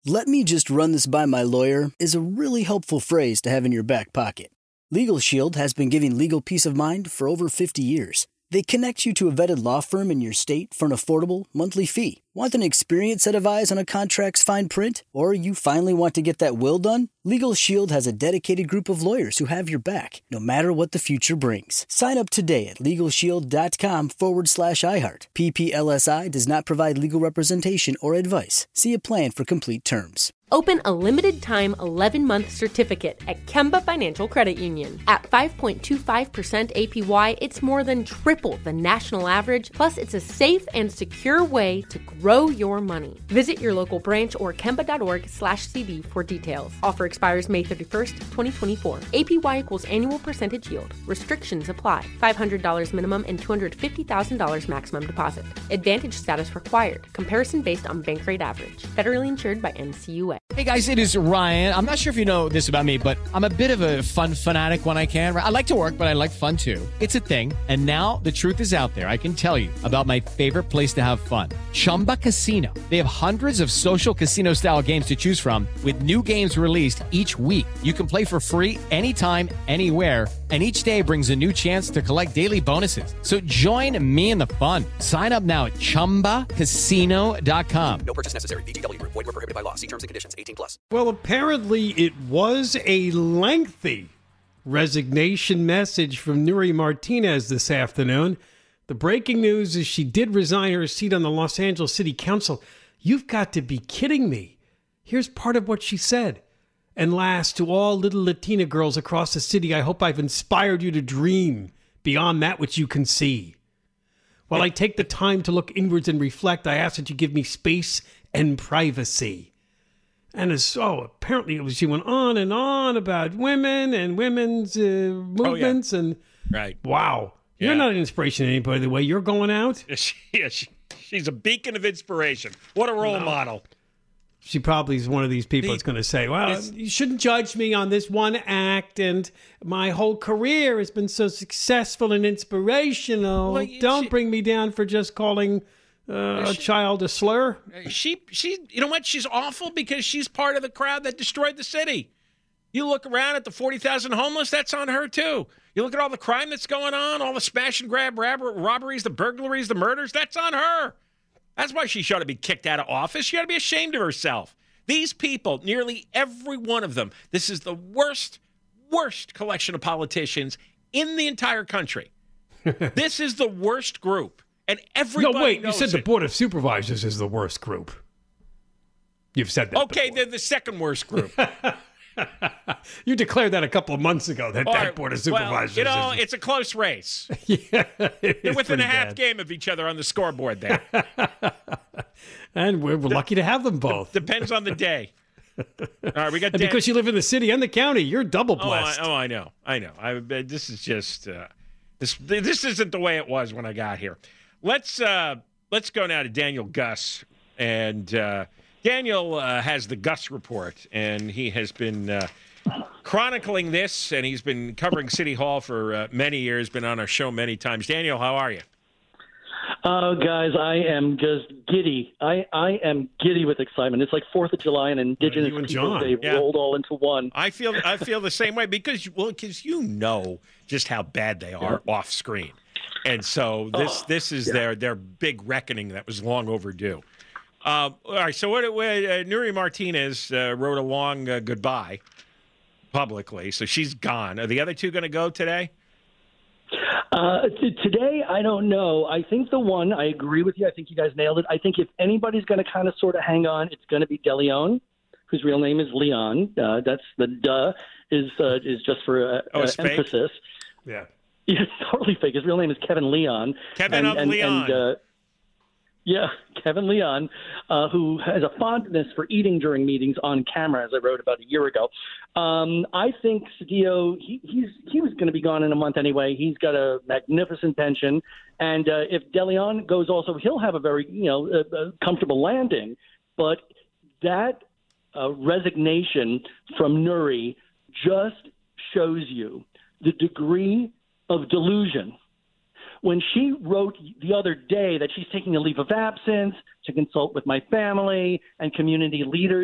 "Let me just run this by my lawyer" is a really helpful phrase to have in your back pocket. Legal Shield has been giving legal peace of mind for over 50 years. They connect you to a vetted law firm in your state for an affordable monthly fee. Want an experienced set of eyes on a contract's fine print? Or you finally want to get that will done? Legal Shield has a dedicated group of lawyers who have your back, no matter what the future brings. Sign up today at LegalShield.com/iHeart. PPLSI does not provide legal representation or advice. See a plan for complete terms. Open a limited-time 11-month certificate at Kemba Financial Credit Union. At 5.25% APY, it's more than triple the national average, plus it's a safe and secure way to grow your money. Visit your local branch or kemba.org/cd for details. Offer expires May 31st, 2024. APY equals annual percentage yield. Restrictions apply. $500 minimum and $250,000 maximum deposit. Advantage status required. Comparison based on bank rate average. Federally insured by NCUA. Hey guys, it is Ryan. I'm not sure if you know this about me, but I'm a bit of a fun fanatic when I can. I like to work, but I like fun too. It's a thing. And now the truth is out there. I can tell you about my favorite place to have fun. Chumba Casino. They have hundreds of social casino style games to choose from with new games released each week. You can play for free anytime, anywhere. And each day brings a new chance to collect daily bonuses. So join me in the fun. Sign up now at ChumbaCasino.com. No purchase necessary. VGW. Void where prohibited by law. See terms and conditions. 18+. Well, apparently it was a lengthy resignation message from Nury Martinez this afternoon. The breaking news is she did resign her seat on the Los Angeles City Council. You've got to be kidding me. Here's part of what she said. And last, to all little Latina girls across the city, I hope I've inspired you to dream beyond that which you can see. While I take the time to look inwards and reflect, I ask that you give me space and privacy. And apparently she went on and on about women and women's movements. Oh, yeah. And right. Wow. Yeah. You're not an inspiration to anybody the way you're going out. She's a beacon of inspiration. What a role model. She probably is one of these people that's going to say, well, you shouldn't judge me on this one act, and my whole career has been so successful and inspirational. Well, Don't bring me down for just calling a child a slur. She, you know what? She's awful because she's part of the crowd that destroyed the city. You look around at the 40,000 homeless, that's on her too. You look at all the crime that's going on, all the smash and grab robberies, the burglaries, the murders, that's on her. That's why she ought to be kicked out of office. She ought to be ashamed of herself. These people, nearly every one of them, this is the worst collection of politicians in the entire country. This is the worst group. And everybody No, wait, you knows said the Board of Supervisors is the worst group. You've said that Okay, before. they're the second worst group. You declared that a couple of months ago, that Board of Supervisors. Well, it's a close race. Yeah, they're within a half game of each other on the scoreboard there. And we're lucky to have them both. Depends on the day. All right, we got and because you live in the city and the county, you're double blessed. I know. This is just this isn't the way it was when I got here. Let's go now to Daniel Gus, and Daniel has the Gus Report, and he has been chronicling this, and he's been covering City Hall for many years, been on our show many times. Daniel, how are you? Guys, I am just giddy. I am giddy with excitement. It's like 4th of July and Indigenous Peoples Day rolled all into one. I feel the same way because you know just how bad they are off screen. And so this is their big reckoning that was long overdue. All right, so Nury Martinez wrote a long goodbye publicly, so she's gone. Are the other two going to go today? Today, I don't know. I think I agree with you. I think you guys nailed it. I think if anybody's going to kind of sort of hang on, it's going to be DeLeon, whose real name is Leon. That's the is just for emphasis. Fake? Yeah. Yeah, it's totally fake. His real name is Kevin Leon. Kevin Leon. Kevin Leon, who has a fondness for eating during meetings on camera, as I wrote about a year ago. I think Cedillo, he was going to be gone in a month anyway. He's got a magnificent pension, and if DeLeon goes also, he'll have a very comfortable landing. But that resignation from Nury just shows you the degree of delusion. When she wrote the other day that she's taking a leave of absence to consult with my family and community leaders,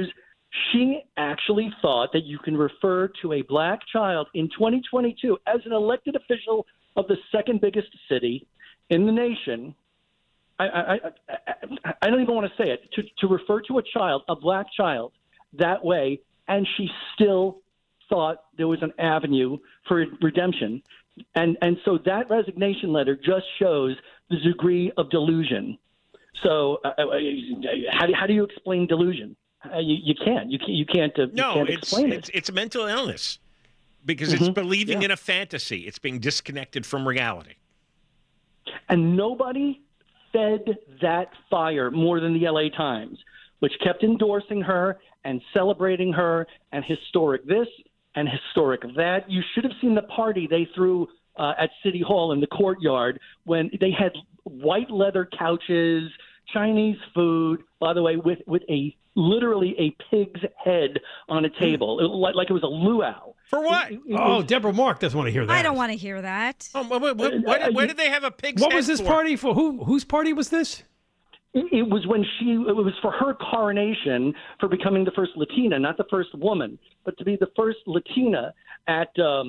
She actually thought that you can refer to a black child in 2022 as an elected official of the second biggest city in the nation. I don't even want to say it, to refer to a child, a black child, that way, and she still thought there was an avenue for redemption. And so that resignation letter just shows the degree of delusion. So how do you explain delusion? You can't. You can't explain it. It's a mental illness because it's believing in a fantasy. It's being disconnected from reality. And nobody fed that fire more than the LA Times, which kept endorsing her and celebrating her and historic this and historic that. You should have seen the party they threw at City Hall in the courtyard when they had white leather couches, Chinese food, by the way, with literally a pig's head on a table, like it was a luau. For what? Deborah Mark doesn't want to hear that. I don't want to hear that. Oh, where did they have a pig's head? What was this party for? Whose party was this? It was when it was for her coronation for becoming the first Latina, not the first woman, but to be the first Latina as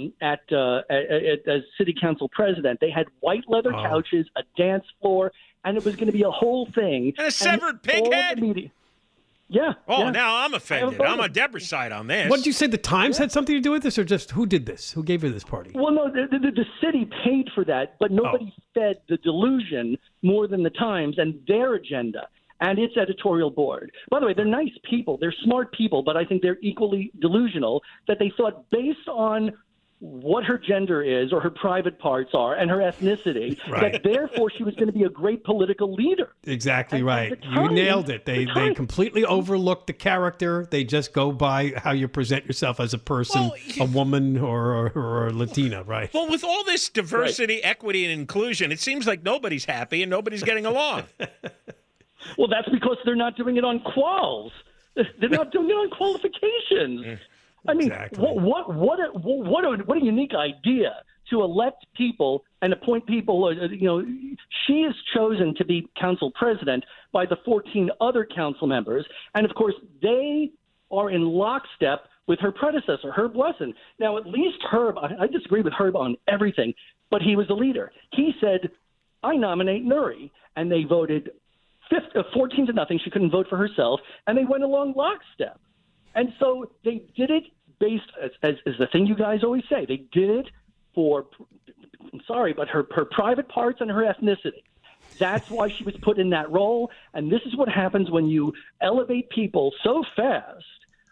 city council president. They had white leather couches, a dance floor, and it was going to be a whole thing. And a severed pig head? Yeah. Oh, now I'm offended. I'm on Deborah's side on this. What did you say? The Times had something to do with this, or just who did this? Who gave her this party? Well, no, the city paid for that, but nobody fed the delusion more than the Times and their agenda and its editorial board. By the way, they're nice people. They're smart people, but I think they're equally delusional that they thought based on what her gender is or her private parts are and her ethnicity, that therefore she was going to be a great political leader. Exactly right. You nailed it. They completely overlook the character. They just go by how you present yourself as a person, a woman or a Latina, right? Well, with all this diversity, equity, and inclusion, it seems like nobody's happy and nobody's getting along. Well, that's because they're not doing it on quals. They're not doing it on qualifications. I mean, what a unique idea to elect people and appoint people. She is chosen to be council president by the 14 other council members. And, of course, they are in lockstep with her predecessor, Herb Wesson. Now, at least Herb, I disagree with Herb on everything, but he was a leader. He said, I nominate Nury. And they voted 14-0. She couldn't vote for herself. And they went along lockstep. And so they did it based, as the thing you guys always say, they did it for, I'm sorry, but her private parts and her ethnicity. That's why she was put in that role. And this is what happens when you elevate people so fast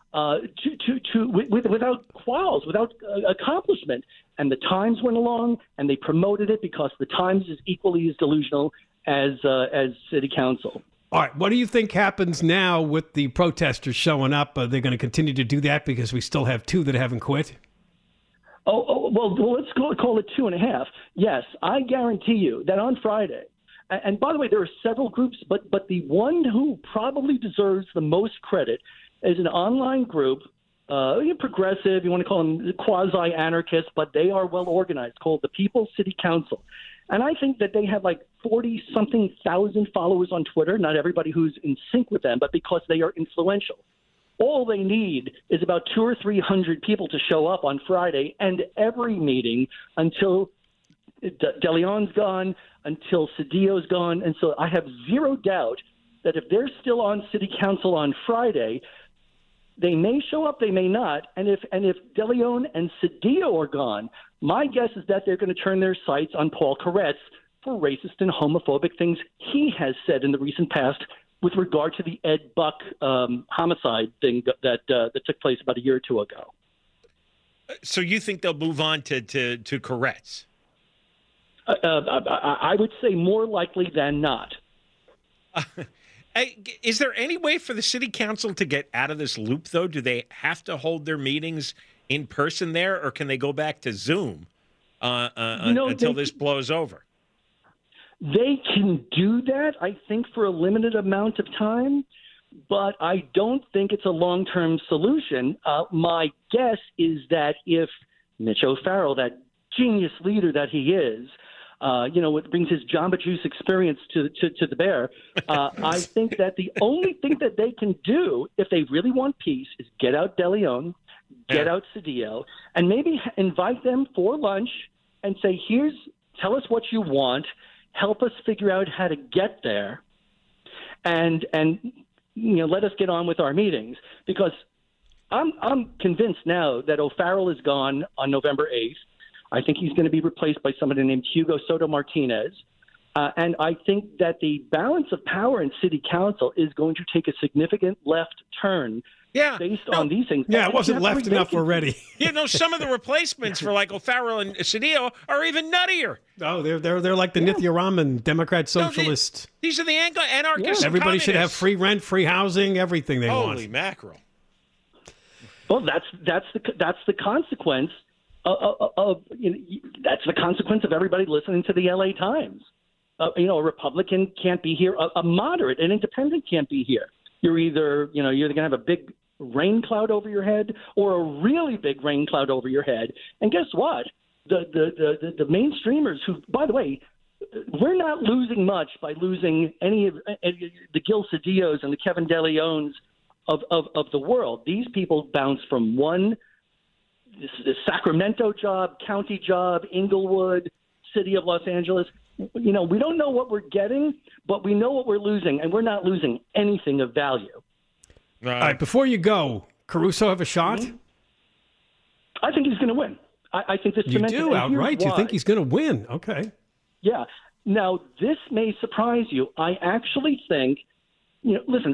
without quals, without accomplishment. And the Times went along and they promoted it because the Times is equally as delusional as city council. All right, what do you think happens now with the protesters showing up? Are they going to continue to do that because we still have 2 that haven't quit? Well, let's call it 2.5. Yes, I guarantee you that on Friday, and by the way, there are several groups, but the one who probably deserves the most credit is an online group, progressive, you want to call them quasi-anarchists, but they are well organized, called the People's City Council. And I think that they have like 40-something thousand followers on Twitter, not everybody who's in sync with them, but because they are influential. All they need is about 200 or 300 people to show up on Friday and every meeting until De Leon's gone, until Cedillo's gone. And so I have zero doubt that if they're still on city council on Friday, they may show up, they may not. And if De Leon and Cedillo are gone, my guess is that they're going to turn their sights on Paul Koretz for racist and homophobic things he has said in the recent past with regard to the Ed Buck homicide thing that took place about a year or 2 ago. So you think they'll move on to Koretz? I would say more likely than not. Is there any way for the city council to get out of this loop, though? Do they have to hold their meetings in person there, or can they go back to Zoom until this blows over? They can do that, I think, for a limited amount of time, but I don't think it's a long-term solution. My guess is that if Mitch O'Farrell, that genius leader that he is, It brings his Jamba Juice experience to the bear. I think that the only thing that they can do if they really want peace is get out De Leon, get out Cedillo, and maybe invite them for lunch and say, tell us what you want, help us figure out how to get there, and let us get on with our meetings. Because I'm convinced now that O'Farrell is gone on November 8th. I think he's going to be replaced by somebody named Hugo Soto Martinez. And I think that the balance of power in city council is going to take a significant left turn based on these things. Yeah, it wasn't left enough already. Some of the replacements for like O'Farrell and Cedillo are even nuttier. Oh, they're like the Nithya Raman, Democrat socialists. These are the anarchists. Everybody should have free rent, free housing, everything they want. Holy mackerel. Well, that's the consequence. That's the consequence of everybody listening to the LA Times. A Republican can't be here. A moderate, an independent can't be here. You're either going to have a big rain cloud over your head or a really big rain cloud over your head. And guess what? The mainstreamers who, by the way, we're not losing much by losing any of the Gil Cedillos and the Kevin De Leons of the world. These people bounce from one the Sacramento job, county job, Inglewood, city of Los Angeles. We don't know what we're getting, but we know what we're losing, and we're not losing anything of value. All right, before you go, Caruso have a shot? Mm-hmm. I think he's going to win. I think this. You do outright? You think he's going to win? Okay. Yeah. Now, this may surprise you. I actually think, listen,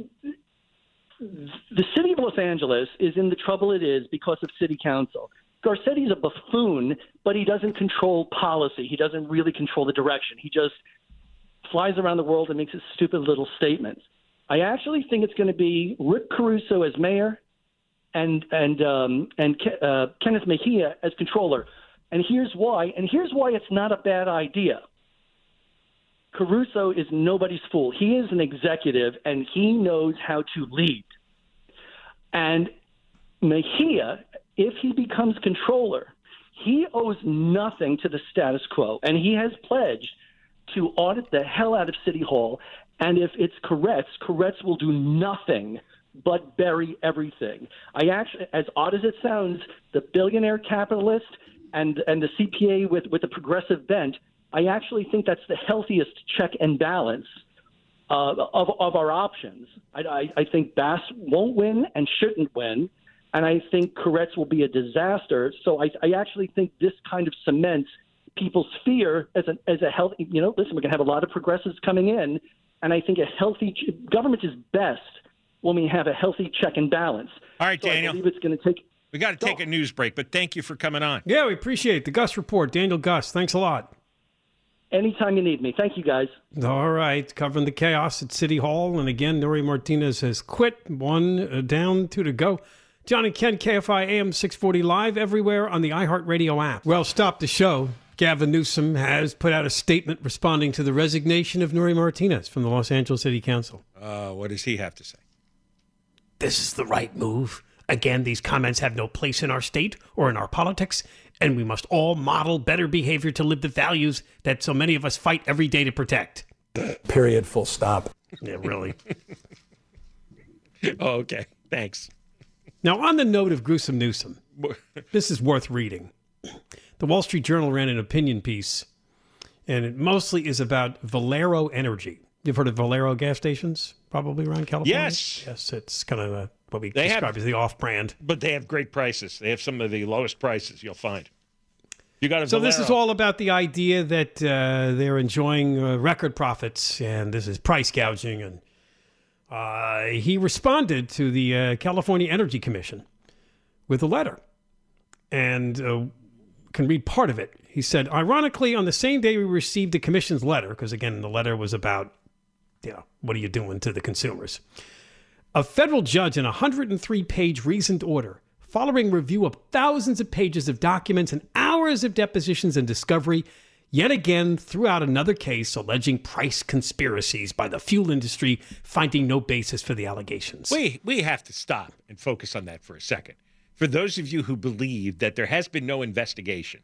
the city of Los Angeles is in the trouble it is because of city council. Garcetti's a buffoon, but he doesn't control policy. He doesn't really control the direction. He just flies around the world and makes his stupid little statements. I actually think it's going to be Rick Caruso as mayor and Kenneth Mejia as controller. And here's why. And here's why it's not a bad idea. Caruso is nobody's fool. He is an executive, and he knows how to lead. And Mejia, if he becomes controller, he owes nothing to the status quo, and he has pledged to audit the hell out of City Hall. And if it's Koretz will do nothing but bury everything. I actually, as odd as it sounds, the billionaire capitalist and the CPA with the progressive bent, I actually think that's the healthiest check and balance of our options. I think Bass won't win and shouldn't win, and I think Koretz will be a disaster. So I actually think this kind of cements people's fear as a healthy. Listen, we're going to have a lot of progressives coming in, and I think a healthy government is best when we have a healthy check and balance. All right, so Daniel. I believe it's going to take. We got to take a news break, but thank you for coming on. Yeah, we appreciate it. The Gus Report, Daniel Gus. Thanks a lot. Anytime you need me. Thank you, guys. All right. Covering the chaos at City Hall. And again, Nuri Martinez has quit. One down, two to go. John and Ken, KFI AM 640 live everywhere on the iHeartRadio app. Well, stop the show. Gavin Newsom has put out a statement responding to the resignation of Nuri Martinez from the Los Angeles City Council. What does he have to say? This is the right move. Again, these comments have no place in our state or in our politics, and we must all model better behavior to live the values that so many of us fight every day to protect. Period. Full stop. Yeah, really. Oh, okay. Thanks. Now, on the note of gruesome Newsom, this is worth reading. The Wall Street Journal ran an opinion piece, and it mostly is about Valero Energy. You've heard of Valero gas stations, probably around California? Yes. Yes, it's kind of what we describe as the off-brand. But they have great prices. They have some of the lowest prices you'll find. You got a So Valero. this is all about the idea that they're enjoying record profits, and this is price gouging. And he responded to the California Energy Commission with a letter, and can read part of it. He said, ironically, on the same day we received the commission's letter, because again, the letter was about, what are you doing to the consumers? A federal judge in a 103-page reasoned order, following review of thousands of pages of documents and hours of depositions and discovery, yet again threw out another case alleging price conspiracies by the fuel industry, finding no basis for the allegations. We have to stop and focus on that for a second. For those of you who believe that there has been no investigation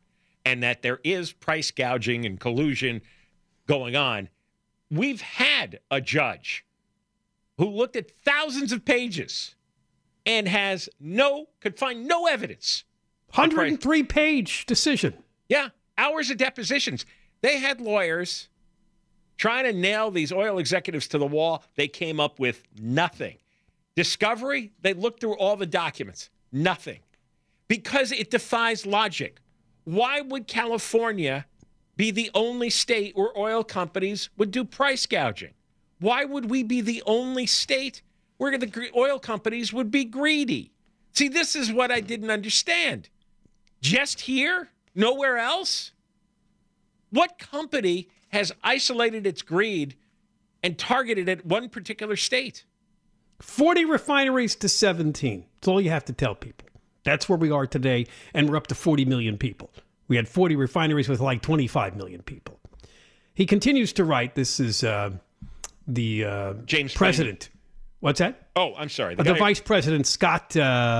and that there is price gouging and collusion going on. We've had a judge who looked at thousands of pages and could find no evidence. 103-page decision. Yeah, hours of depositions. They had lawyers trying to nail these oil executives to the wall. They came up with nothing. Discovery, they looked through all the documents. Nothing. Because it defies logic. Why would California be the only state where oil companies would do price gouging? Why would we be the only state where the oil companies would be greedy? See, this is what I didn't understand. Just here? Nowhere else? What company has isolated its greed and targeted at one particular state? 40 refineries to 17. That's all you have to tell people. That's where we are today, and we're up to 40 million people. We had 40 refineries with like 25 million people. He continues to write. This is the James president. Feynman. What's that? Oh, I'm sorry. The vice president, Scott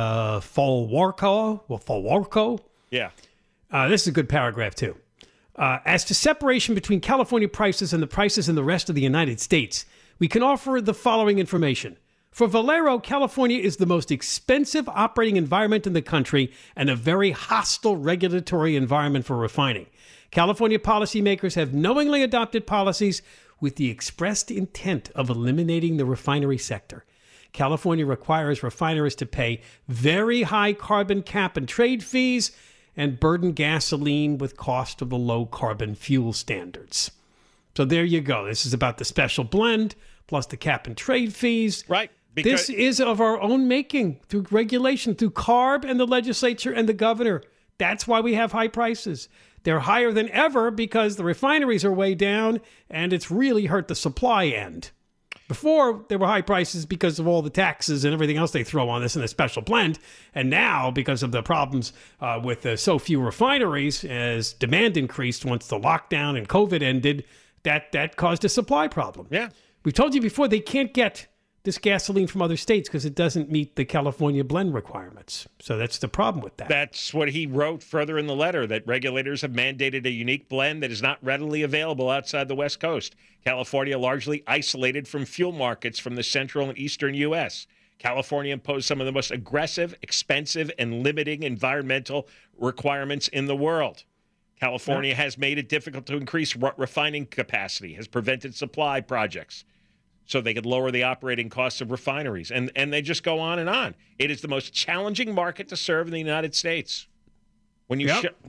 Fulwarko. Yeah. This is a good paragraph, too. As to separation between California prices and the prices in the rest of the United States, we can offer the following information. For Valero, California is the most expensive operating environment in the country and a very hostile regulatory environment for refining. California policymakers have knowingly adopted policies with the expressed intent of eliminating the refinery sector. California requires refiners to pay very high carbon cap and trade fees and burden gasoline with cost of the low carbon fuel standards. So there you go. This is about the special blend plus the cap and trade fees. Right. This is of our own making through regulation, through CARB and the legislature and the governor. That's why we have high prices. They're higher than ever because the refineries are way down and it's really hurt the supply end. Before, there were high prices because of all the taxes and everything else they throw on this in a special blend. And now, because of the problems with so few refineries, as demand increased once the lockdown and COVID ended, that caused a supply problem. Yeah. We've told you before, they can't get this gasoline from other states because it doesn't meet the California blend requirements. So that's the problem with that. That's what he wrote further in the letter, that regulators have mandated a unique blend that is not readily available outside the West Coast. California largely isolated from fuel markets from the central and eastern U.S. California imposed some of the most aggressive, expensive, and limiting environmental requirements in the world. California has made it difficult to increase refining capacity, has prevented supply projects so they could lower the operating costs of refineries. And they just go on and on. It is the most challenging market to serve in the United States. When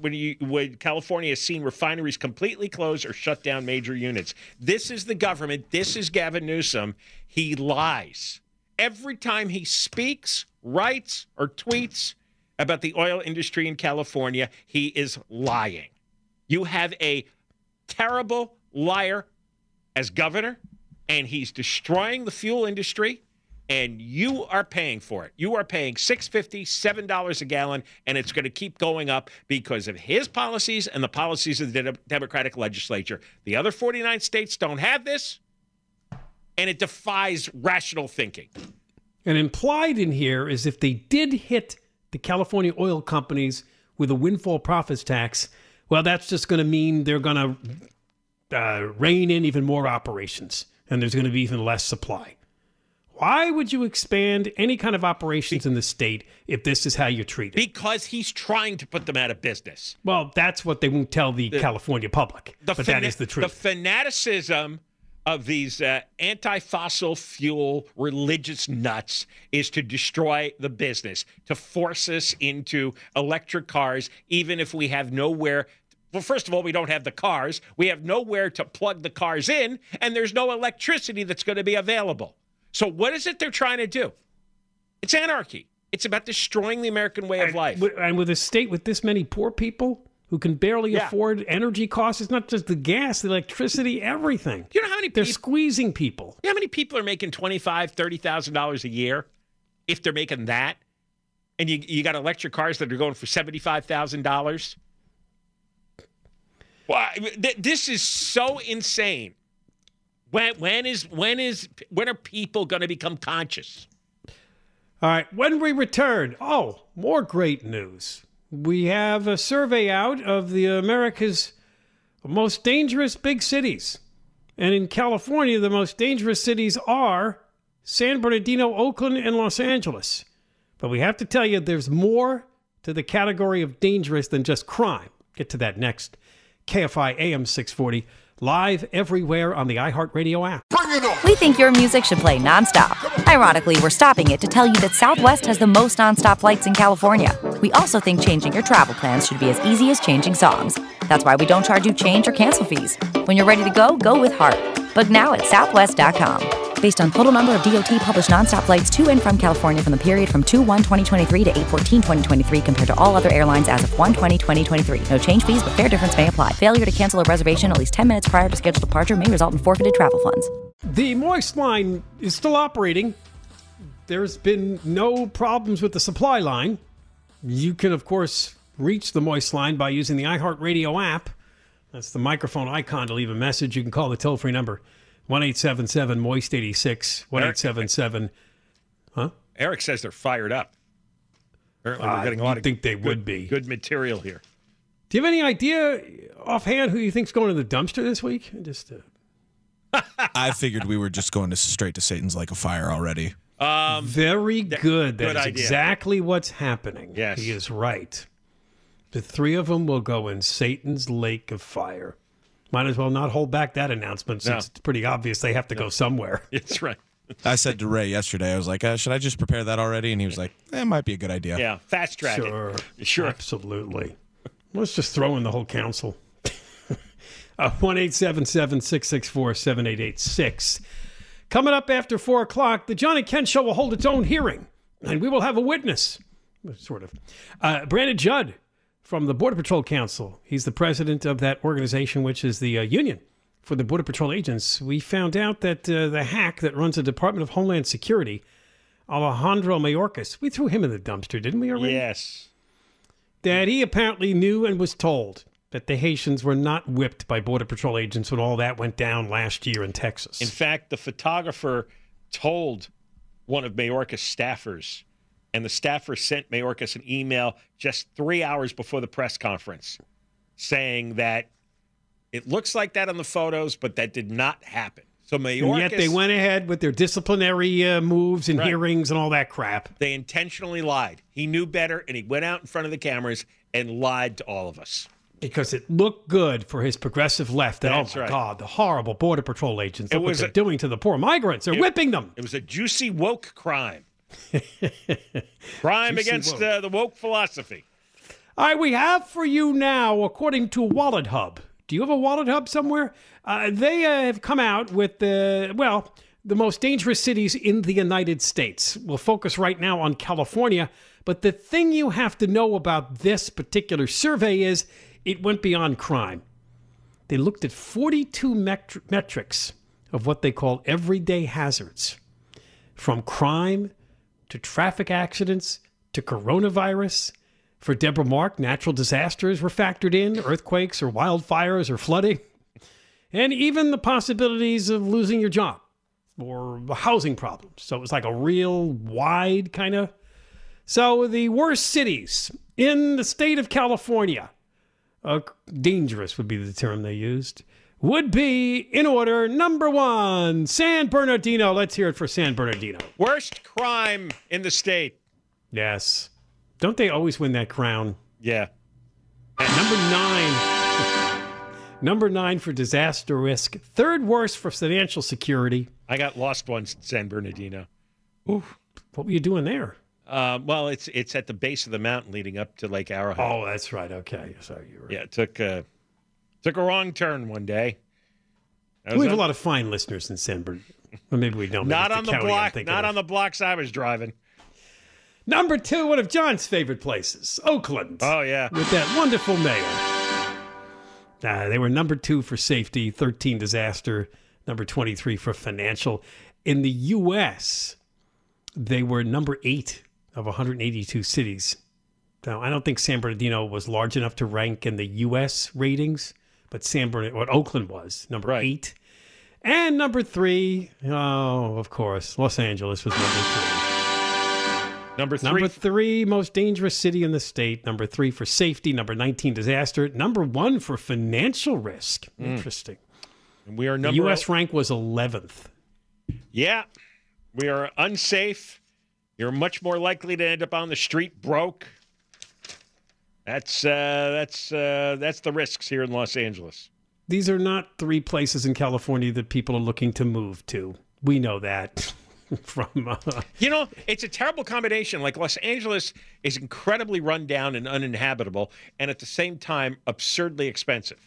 California has seen refineries completely close or shut down major units. This is the government. This is Gavin Newsom. He lies. Every time he speaks, writes, or tweets about the oil industry in California, he is lying. You have a terrible liar as governor, and he's destroying the fuel industry, and you are paying for it. You are paying $6.50, $7 a gallon, and it's going to keep going up because of his policies and the policies of the Democratic legislature. The other 49 states don't have this, and it defies rational thinking. And implied in here is if they did hit the California oil companies with a windfall profits tax, well, that's just going to mean they're going to rein in even more operations, and there's going to be even less supply. Why would you expand any kind of operations in the state if this is how you treat it? Because he's trying to put them out of business. Well, that's what they won't tell the California public, but that is the truth. The fanaticism of these anti-fossil fuel religious nuts is to destroy the business, to force us into electric cars, even if we have nowhere. Well, first of all, we don't have the cars. We have nowhere to plug the cars in, and there's no electricity that's going to be available. So what is it they're trying to do? It's anarchy. It's about destroying the American way of life. And with a state with this many poor people who can barely afford energy costs, it's not just the gas, the electricity, everything. You know how many they're squeezing people. You know how many people are making $25,000, $30,000 a year if they're making that? And you got electric cars that are going for $75,000? Well, this is so insane. When are people going to become conscious? All right, when we return, more great news. we have a survey out of the America's most dangerous big cities. And in California, the most dangerous cities are San Bernardino, Oakland, and Los Angeles. But we have to tell you, there's more to the category of dangerous than just crime. Get to that next. KFI AM 640, live everywhere on the iHeartRadio app. We think your music should play nonstop. Ironically, we're stopping it to tell you that Southwest has the most nonstop flights in California. We also think changing your travel plans should be as easy as changing songs. That's why we don't charge you change or cancel fees. When you're ready to go, go with heart. Book now at Southwest.com. Based on total number of DOT published nonstop flights to and from California from the period from 2/1/2023 to 8/14/2023 compared to all other airlines as of 1/20/2023. No change fees, but fare difference may apply. Failure to cancel a reservation at least 10 minutes prior to scheduled departure may result in forfeited travel funds. The Moist line is still operating. There's been no problems with the supply line. You can, of course, reach the Moist line by using the iHeartRadio app. That's the microphone icon to leave a message. You can call the toll-free number, 1-877-MOIST-86, 1-877. Huh? Eric says they're fired up. Apparently we're getting a lot of think they would be. Good material here. Do you have any idea offhand who you think's going to the dumpster this week? Just I figured we were just going straight to Satan's Lake of Fire already. Very good. That's idea. exactly what's happening. Yes. He is right. The three of them will go in Satan's Lake of Fire. Might as well not hold back that announcement since it's pretty obvious they have to go somewhere. That's right. I said to Ray yesterday, I was like, should I just prepare that already? And he was like, it might be a good idea. Yeah, fast track it. Sure. Absolutely. Let's just throw in the whole council. 1-877-664-7886. Coming up after 4 o'clock, the John and Ken Show will hold its own hearing, and we will have a witness, sort of. Brandon Judd from the Border Patrol Council. He's the president of that organization, which is the union for the Border Patrol agents. We found out that the hack that runs the Department of Homeland Security, Alejandro Mayorkas, we threw him in the dumpster, didn't we already? Yes. That he apparently knew and was told that the Haitians were not whipped by Border Patrol agents when all that went down last year in Texas. In fact, the photographer told one of Mayorkas' staffers, and the staffer sent Mayorkas an email just 3 hours before the press conference saying that it looks like that on the photos, but that did not happen. So Mayorkas, and yet they went ahead with their disciplinary moves and hearings and all that crap. They intentionally lied. He knew better, and he went out in front of the cameras and lied to all of us. Because it looked good for his progressive left. And That's oh, my right. God, the horrible Border Patrol agents. Look what they're doing to the poor migrants. They're whipping them. It was a juicy woke crime. Crime Juicy against woke. the woke philosophy. All right, we have for you now, according to Wallet Hub. Do you have a Wallet Hub somewhere? They have come out with, the most dangerous cities in the United States. We'll focus right now on California. But the thing you have to know about this particular survey is it went beyond crime. They looked at 42 metrics of what they call everyday hazards, from crime to traffic accidents to coronavirus. For Deborah Mark, natural disasters were factored in, earthquakes or wildfires or flooding, and even the possibilities of losing your job or housing problems. So it was like a real wide kind of. So the worst cities in the state of California, dangerous would be the term they used, would be, in order, number 1, San Bernardino. Let's hear it for San Bernardino. Worst crime in the state. Yes. Don't they always win that crown? Yeah. And number 9 for disaster risk. 3rd worst for financial security. I got lost once in San Bernardino. Ooh, what were you doing there? Well, it's at the base of the mountain leading up to Lake Arrowhead. Oh, that's right. Okay. Sorry, you were. Yeah, it took a wrong turn one day. We have a lot of fine listeners in San Bernardino. Well, maybe we don't. Not on the block. Not on the blocks I was driving. Number 2, one of John's favorite places, Oakland. Oh, yeah. With that wonderful mayor. They were number 2 for safety, 13 disaster, number 23 for financial. In the U.S., they were number 8 of 182 cities. Now, I don't think San Bernardino was large enough to rank in the U.S. ratings, but Oakland was, number 8. And number 3, of course, Los Angeles was number 3. Number 3. Number 3, most dangerous city in the state. Number 3 for safety. Number 19, disaster. Number 1 for financial risk. Interesting. And we are The U.S. rank was 11th. Yeah, we are unsafe. You're much more likely to end up on the street broke. That's the risks here in Los Angeles. These are not 3 places in California that people are looking to move to. We know that. It's a terrible combination. Like Los Angeles is incredibly run down and uninhabitable, and at the same time, absurdly expensive.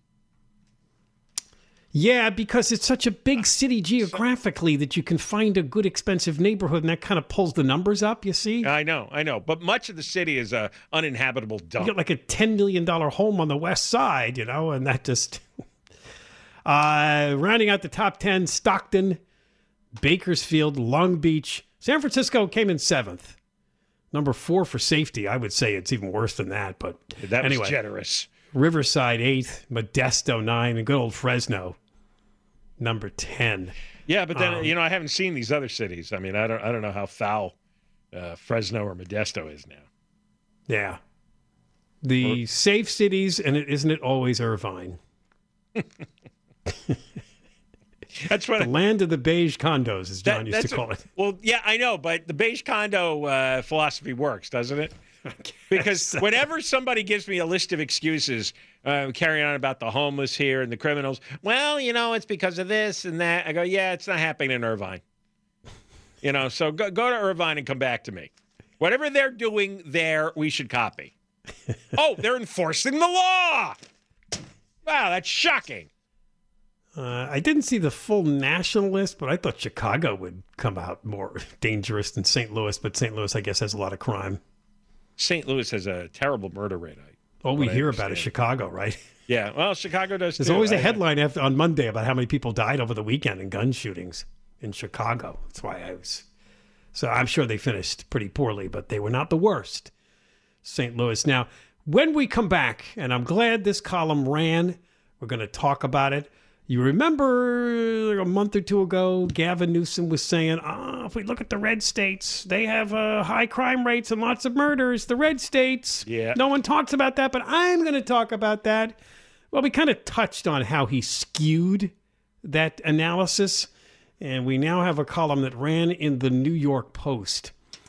Yeah, because it's such a big city geographically that you can find a good expensive neighborhood, and that kind of pulls the numbers up, you see? I know. But much of the city is a uninhabitable dump. You get like a $10 million home on the west side, and that just... rounding out the top 10, Stockton, Bakersfield, Long Beach. San Francisco came in 7th. Number 4 for safety. I would say it's even worse than that, but that anyway. was generous. Riverside, 8th. Modesto, 9. And good old Fresno, number 10. Yeah, but then, I haven't seen these other cities. I mean, I don't know how foul Fresno or Modesto is now. Yeah. The safe cities, and isn't it always Irvine? That's what the land of the beige condos, as John used to call it. Well, yeah, I know, but the beige condo philosophy works, doesn't it? Because whenever somebody gives me a list of excuses, carrying on about the homeless here and the criminals, well, it's because of this and that. I go, yeah, it's not happening in Irvine. So go to Irvine and come back to me. Whatever they're doing there, we should copy. Oh, they're enforcing the law. Wow, that's shocking. I didn't see the full national list, but I thought Chicago would come out more dangerous than St. Louis. But St. Louis, I guess, has a lot of crime. St. Louis has a terrible murder rate. All we hear about is Chicago, right? Yeah, well, Chicago does There's too. always a headline on Monday about how many people died over the weekend in gun shootings in Chicago. That's why So I'm sure they finished pretty poorly, but they were not the worst. St. Louis. Now, when we come back, and I'm glad this column ran, we're going to talk about it. You remember a month or two ago, Gavin Newsom was saying, if we look at the red states, they have high crime rates and lots of murders. The red states. Yeah. No one talks about that, but I'm going to talk about that. Well, we kind of touched on how he skewed that analysis, and we now have a column that ran in the New York Post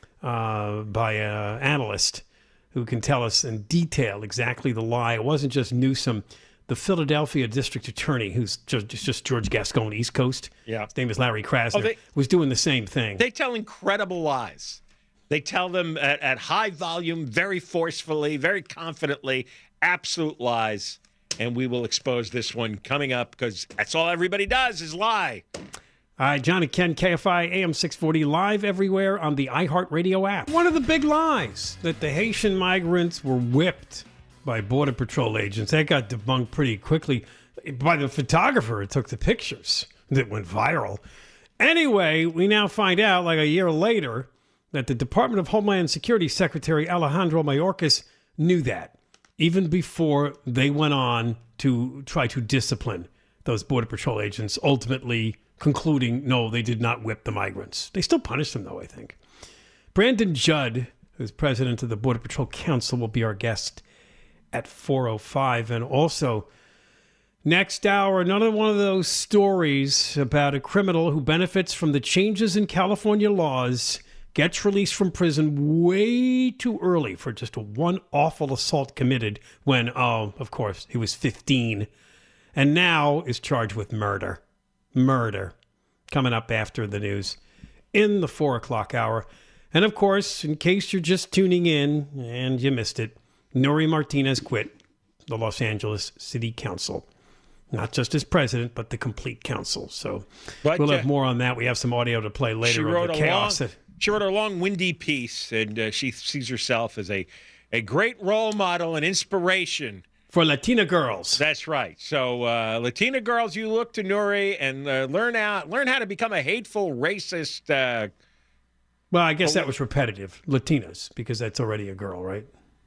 by an analyst who can tell us in detail exactly the lie. It wasn't just Newsom. The Philadelphia district attorney, who's just George Gascon, East Coast, his name is Larry Krasner, was doing the same thing. They tell incredible lies. They tell them at high volume, very forcefully, very confidently, absolute lies. And we will expose this one coming up because that's all everybody does is lie. All right, John and Ken, KFI AM 640, live everywhere on the iHeartRadio app. One of the big lies, that the Haitian migrants were whipped by Border Patrol agents. That got debunked pretty quickly by the photographer who took the pictures that went viral. Anyway, we now find out, like a year later, that the Department of Homeland Security Secretary Alejandro Mayorkas knew that, even before they went on to try to discipline those Border Patrol agents, ultimately concluding, no, they did not whip the migrants. They still punished them, though, I think. Brandon Judd, who's president of the Border Patrol Council, will be our guest at 4:05. And also, next hour, another one of those stories about a criminal who benefits from the changes in California laws, gets released from prison way too early for just one awful assault committed when, of course, he was 15, and now is charged with murder. Murder. Coming up after the news in the 4 o'clock hour. And, of course, in case you're just tuning in and you missed it, Nury Martinez quit the Los Angeles City Council. Not just as president, but the complete council. So we'll have more on that. We have some audio to play later. She wrote a long, windy piece, and she sees herself as a great role model and inspiration for Latina girls. That's right. So Latina girls, you look to Nury and learn how to become a hateful, racist. Well, I guess that was repetitive. Latinas, because that's already a girl, right?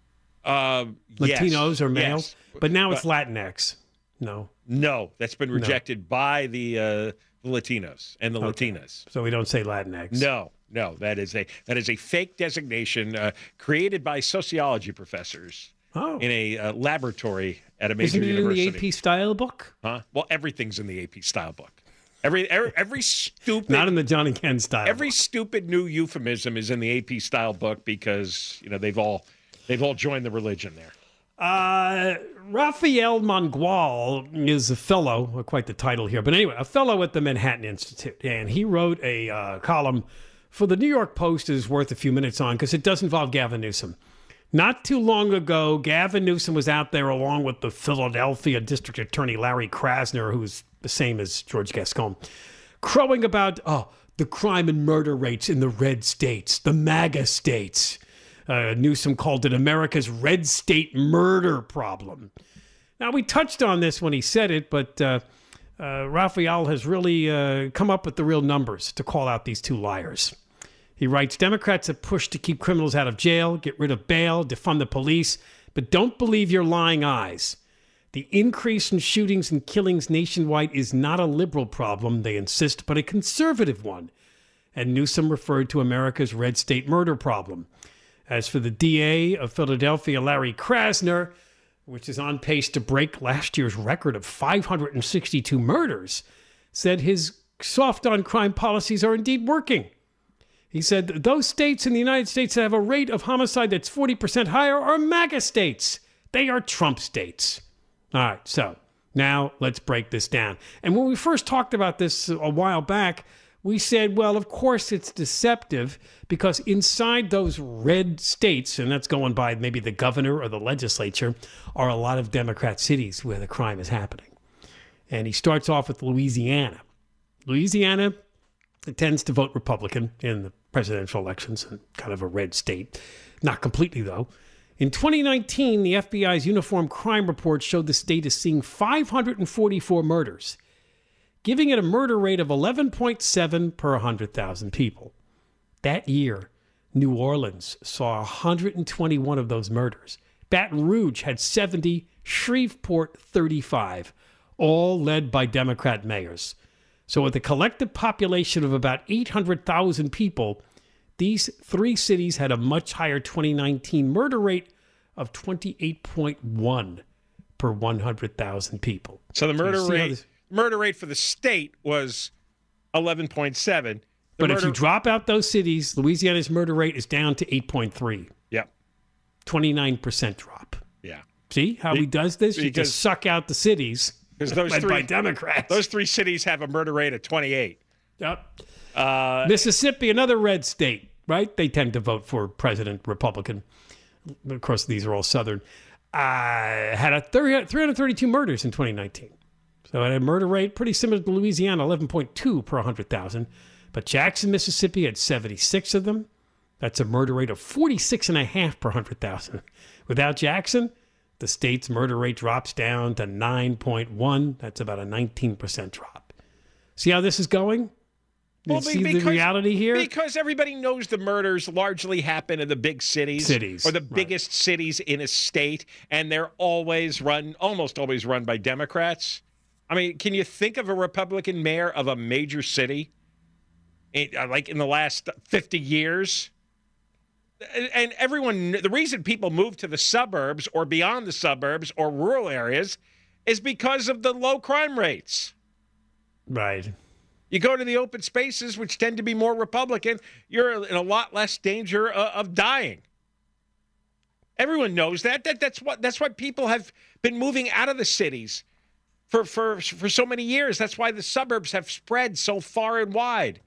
Latinos are males, but now it's Latinx. No, that's been rejected by the Latinos and the Latinas. So we don't say Latinx. No, That is a fake designation created by sociology professors in a laboratory at a major university. Isn't it in the AP style book? Huh? Well, everything's in the AP style book. Every stupid, not in the Johnny Ken style. Every stupid new euphemism is in the AP style book because they've all joined the religion there. Raphael Mangual is a fellow, quite the title here, but anyway, a fellow at the Manhattan Institute, and he wrote a column for the New York Post is worth a few minutes on because it does involve Gavin Newsom. Not too long ago, Gavin Newsom was out there along with the Philadelphia District Attorney Larry Krasner, who's the same as George Gascon, crowing about the crime and murder rates in the red states, the MAGA states. Newsom called it America's red state murder problem. Now, we touched on this when he said it, but Raphael has really come up with the real numbers to call out these two liars. He writes, Democrats have pushed to keep criminals out of jail, get rid of bail, defund the police, but don't believe your lying eyes. The increase in shootings and killings nationwide is not a liberal problem, they insist, but a conservative one. And Newsom referred to America's red state murder problem. As for the DA of Philadelphia, Larry Krasner, which is on pace to break last year's record of 562 murders, said his soft-on-crime policies are indeed working. He said those states in the United States that have a rate of homicide that's 40% higher are MAGA states. They are Trump states. All right, so now let's break this down. And when we first talked about this a while back, we said, well, of course it's deceptive because inside those red states, and that's going by maybe the governor or the legislature, are a lot of Democrat cities where the crime is happening. And he starts off with Louisiana. Louisiana tends to vote Republican in the presidential elections, and kind of a red state. Not completely, though. In 2019, the FBI's Uniform Crime Report showed the state is seeing 544 murders, giving it a murder rate of 11.7 per 100,000 people. That year, New Orleans saw 121 of those murders. Baton Rouge had 70, Shreveport 35, all led by Democrat mayors. So with a collective population of about 800,000 people, these three cities had a much higher 2019 murder rate of 28.1 per 100,000 people. So the murder rate for the state was 11.7. But if you drop out those cities, Louisiana's murder rate is down to 8.3. Yep. 29% drop. Yeah. See how he does this? You just suck out the cities. Because those by Democrats. Those three cities have a murder rate of 28. Yep. Mississippi, another red state, right? They tend to vote for president Republican. Of course, these are all Southern. Had 332 murders in 2019. So at a murder rate pretty similar to Louisiana, 11.2 per 100,000. But Jackson, Mississippi had 76 of them. That's a murder rate of 46.5 per 100,000. Without Jackson, the state's murder rate drops down to 9.1. That's about a 19% drop. See how this is going? You see the reality here? Because everybody knows the murders largely happen in the big cities. Or the biggest cities in a state, and they're almost always run by Democrats. I mean, can you think of a Republican mayor of a major city like in the last 50 years? And the reason people move to the suburbs or beyond the suburbs or rural areas is because of the low crime rates. Right. You go to the open spaces, which tend to be more Republican, you're in a lot less danger of dying. Everyone knows that. That's why people have been moving out of the cities for so many years. That's why the suburbs have spread so far and wide.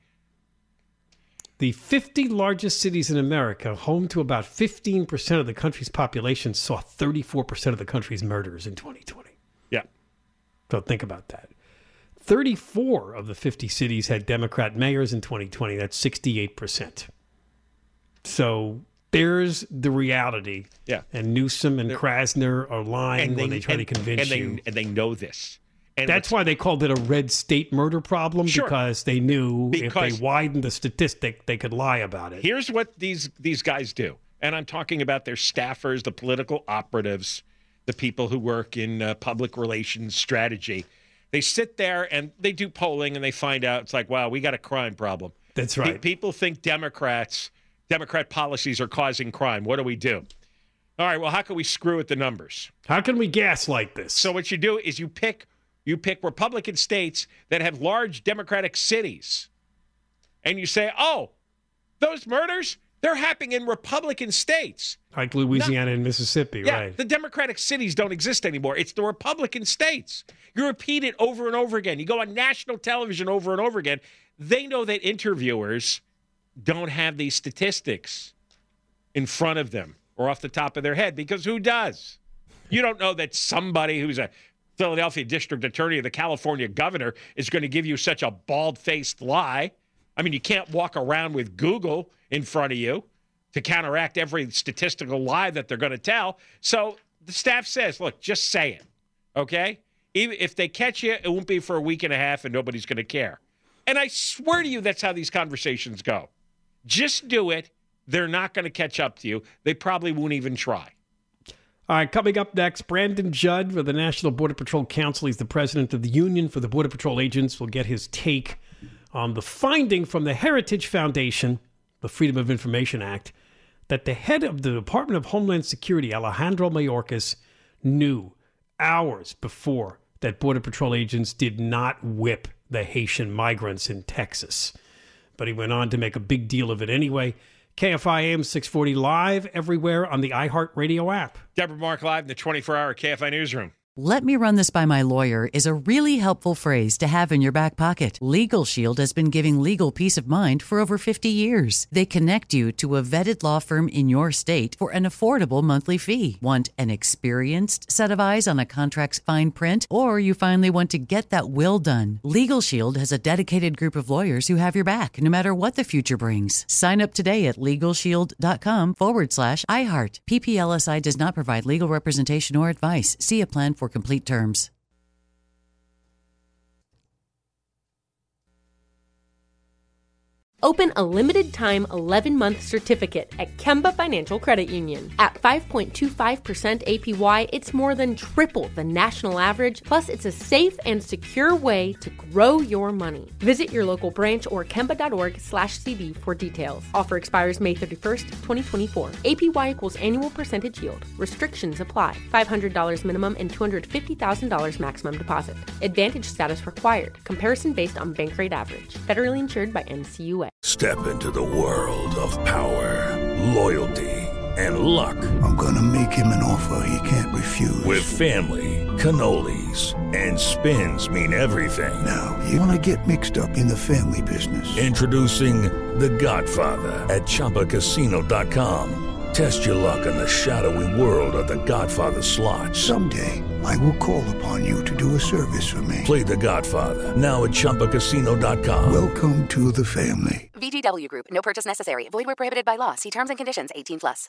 The 50 largest cities in America, home to about 15% of the country's population, saw 34% of the country's murders in 2020. Yeah. So think about that. 34 of the 50 cities had Democrat mayors in 2020. That's 68%. So there's the reality. Yeah. And Newsom and Krasner are lying when they try to convince you. And they know this. And that's why they called it a red state murder problem, because they knew if they widened the statistic, they could lie about it. Here's what these guys do. And I'm talking about their staffers, the political operatives, the people who work in public relations strategy. They sit there and they do polling and they find out, it's like, wow, we got a crime problem. That's right. People think Democrat policies are causing crime. What do we do? All right, well, how can we screw with the numbers? How can we gaslight this? So what you do is you pick Republican states that have large Democratic cities, and you say, oh, those murders, they're happening in Republican states. Like Louisiana and Mississippi, Yeah, right. the Democratic cities don't exist anymore. It's the Republican states. You repeat it over and over again. You go on national television over and over again. They know that interviewers don't have these statistics in front of them or off the top of their head, because who does? You don't know that somebody who's a Philadelphia district attorney or the California governor is going to give you such a bald-faced lie. I mean, you can't walk around with Google in front of you to counteract every statistical lie that they're going to tell. So the staff says, look, just say it, okay? Even if they catch you, it won't be for a week and a half and nobody's going to care. And I swear to you, that's how these conversations go. Just do it. They're not going to catch up to you. They probably won't even try. All right, coming up next, Brandon Judd for the National Border Patrol Council. He's the president of the Union for the Border Patrol Agents. We'll get his take on the finding from the Heritage Foundation, the Freedom of Information Act, that the head of the Department of Homeland Security, Alejandro Mayorkas, knew hours before that Border Patrol agents did not whip the Haitian migrants in Texas. But he went on to make a big deal of it anyway. KFI AM 640 live everywhere on the iHeartRadio app. Deborah Mark live in the 24-hour KFI newsroom. Let me run this by my lawyer is a really helpful phrase to have in your back pocket. Legal Shield has been giving legal peace of mind for over 50 years. They connect you to a vetted law firm in your state for an affordable monthly fee. Want an experienced set of eyes on a contract's fine print? Or you finally want to get that will done? Legal Shield has a dedicated group of lawyers who have your back, no matter what the future brings. Sign up today at LegalShield.com/iHeart. PPLSI does not provide legal representation or advice. See a plan for complete terms. Open a limited-time 11-month certificate at Kemba Financial Credit Union. At 5.25% APY, it's more than triple the national average, plus it's a safe and secure way to grow your money. Visit your local branch or kemba.org/cb for details. Offer expires May 31st, 2024. APY equals annual percentage yield. Restrictions apply. $500 minimum and $250,000 maximum deposit. Advantage status required. Comparison based on bank rate average. Federally insured by NCUA. Step into the world of power, loyalty, and luck. I'm gonna make him an offer he can't refuse. With family, cannolis, and spins mean everything. Now, you wanna get mixed up in the family business. Introducing The Godfather at ChumbaCasino.com. Test your luck in the shadowy world of The Godfather slot. Someday, I will call upon you to do a service for me. Play The Godfather, now at ChumbaCasino.com. Welcome to the family. VGW Group. No purchase necessary. Void where prohibited by law. See terms and conditions. 18+.